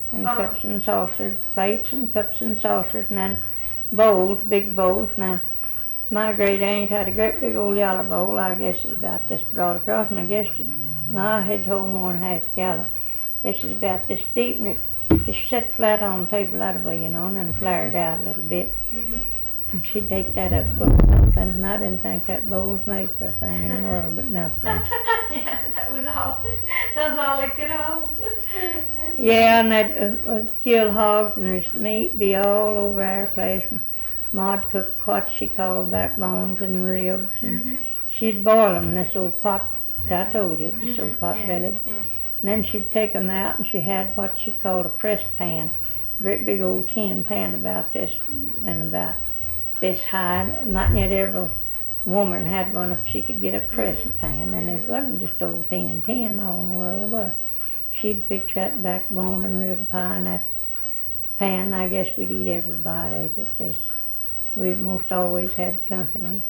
and cups and saucers, plates and cups and saucers, and then bowls, big bowls. Now, my great aunt had a great big old yellow bowl, I guess it's about this broad across, and I guess my head hold more than half a gallon. This is about this deep, and it just set flat on the table that way, you know, and then flared out a little bit. And she'd take that up full of muffins, and I didn't think that bowl was made for a thing in the world but muffins. Yeah, that was all it could hold. Yeah, and that kill hogs and this meat be all over our place. And Ma'd cook what she called backbones and ribs, and she'd boil them in this old pot. I told you, this old pot bellied. Yeah. And then she'd take them out, and she had what she called a press pan, a great big old tin pan about this and about this high. Not yet every woman had one if she could get a press pan, and it wasn't just old thin tin all in the world it was. She'd fix that backbone and rib pie in that pan. I guess we'd eat every bite of it. We most always had company.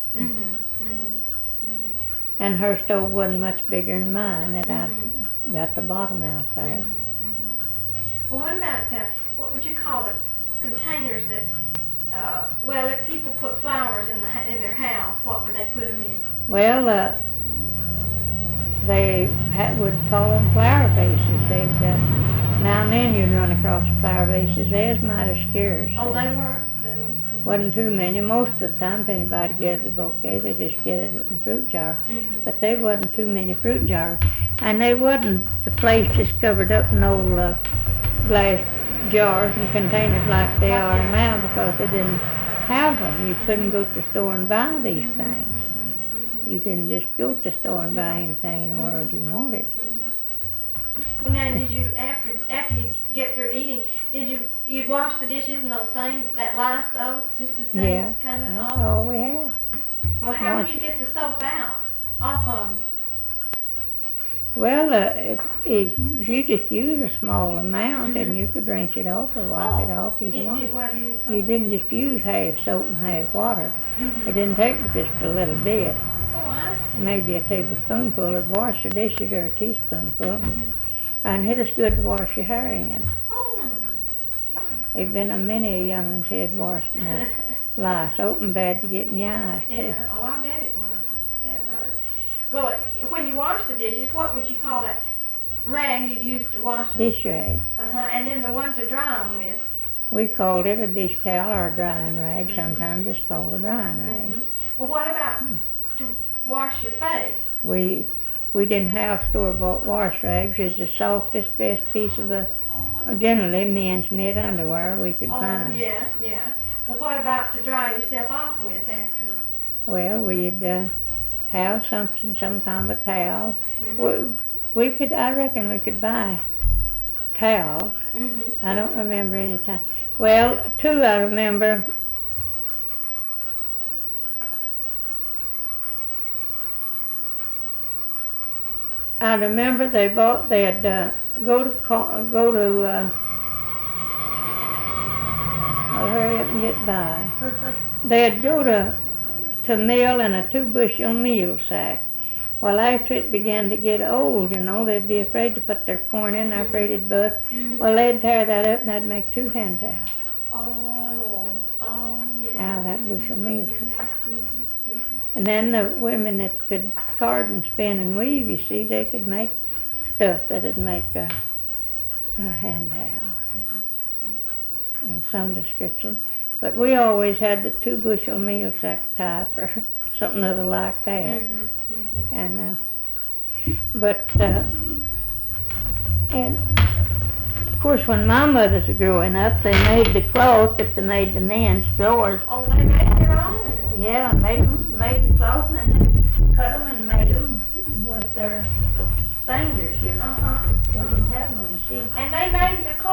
And her stove wasn't much bigger than mine, and I got the bottom out there. Well, what about, what would you call the containers that, well, if people put flowers in their house, what would they put them in? Well, they would call them flower vases. Now and then you'd run across flower vases. They was mighty scarce. Oh, they were? Wasn't too many. Most of the time, if anybody gathered a bouquet, they just gathered it in a fruit jar. But there wasn't too many fruit jars. And they wasn't the place just covered up in old glass jars and containers like they are now, because they didn't have them. You couldn't go to the store and buy these things. You didn't just go to the store and buy anything in the world you wanted. Well, now, did you, after you get through eating, you'd wash the dishes in that lye soap, just the same kind of? That's all we had. Well, how would you get the soap off of them? Well, if you just use a small amount, and you could rinse it off or wipe it off if you wanted. You didn't just use half soap and half water. It didn't take but just a little bit. Oh, I see. Maybe a tablespoonful of wash the dishes, or a teaspoonful. And it is good to wash your hair in. There've been a many young ones had washed in that lye soap, and bad to get in your eyes too. Yeah, oh, I bet it was. That hurt. Well, when you wash the dishes, what would you call that rag you'd use to wash them? Dish rag. And then the one to dry them with? We called it a dish towel or a drying rag. Sometimes it's called a drying rag. Well, what about to wash your face? We didn't have store-bought wash rags. It's the softest, best piece of generally men's knit underwear we could find. Yeah. Well, what about to dry yourself off with after? Well, we'd have some kind of towel. I reckon we could buy towels. I don't remember any time. Well, two I remember. I remember they'd go to I'll hurry up and get by. They'd go to mill in a 2-bushel meal sack. Well, after it began to get old, they'd be afraid to put their corn in, they're afraid it'd bust. Well, they'd tear that up and they'd make 2 hand towels. Oh, yeah. Out of that bushel meal sack. And then the women that could card and spin and weave, you see, they could make stuff that'd make a hand towel of some description. But we always had the 2-bushel meal sack type or something other like that. And and of course, when my mothers were growing up, they made the cloth that they made the men's drawers. Oh, they made their own. Yeah, made the cloth, and then cut them and made them with their fingers, They didn't have no machine. And they made the cloth